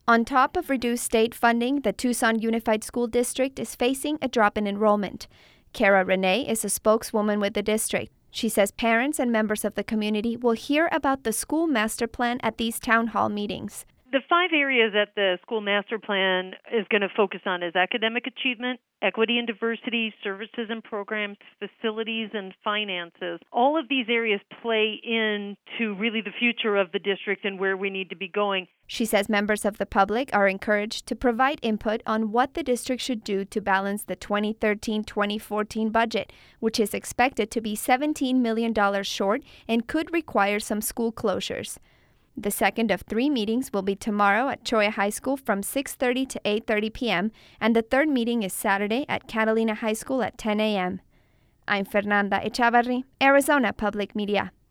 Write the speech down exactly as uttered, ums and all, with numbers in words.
On top of reduced state funding, the Tucson Unified School District is facing a drop in enrollment. Kara Renee is a spokeswoman with the district. She says parents and members of the community will hear about the school master plan at these town hall meetings. The five areas that the school master plan is going to focus on is academic achievement, equity and diversity, services and programs, facilities and finances. All of these areas play into really the future of the district and where we need to be going. She says members of the public are encouraged to provide input on what the district should do to balance the twenty thirteen twenty fourteen budget, which is expected to be seventeen million dollars short and could require some school closures. The second of three meetings will be tomorrow at Cholla High School from six thirty to eight thirty p.m., and the third meeting is Saturday at Catalina High School at ten a.m. I'm Fernanda Echavarri, Arizona Public Media.